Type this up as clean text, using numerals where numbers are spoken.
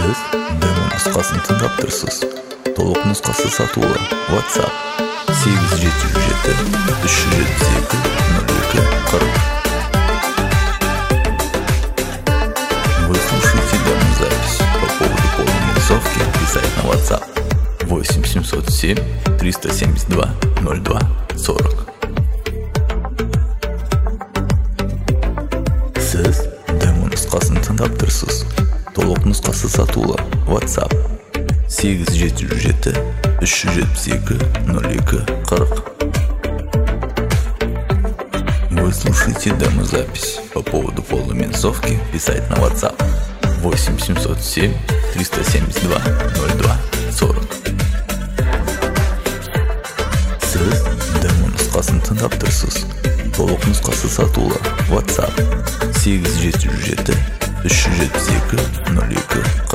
Сіз демо нұсқасын тыңдап тұрсыз. Толық нұсқасы сатылы. WhatsApp 877-372-02-40. Вы слушаете демозапись. По поводу полной минусовки писать на WhatsApp 8-707-372-02-40. Сіз демо нұсқасын тыңдап тұрсыз. Толық нұсқасы сатылы. WhatsApp 877-372-02-40. Вы слушаете демозапись. По поводу полной минусовки писать на WhatsApp 8-707-372-02-40. Сіз демо нұсқасын тыңдап тұрсыз. Толық нұсқасы сатылы. WhatsApp 877-372-02-40.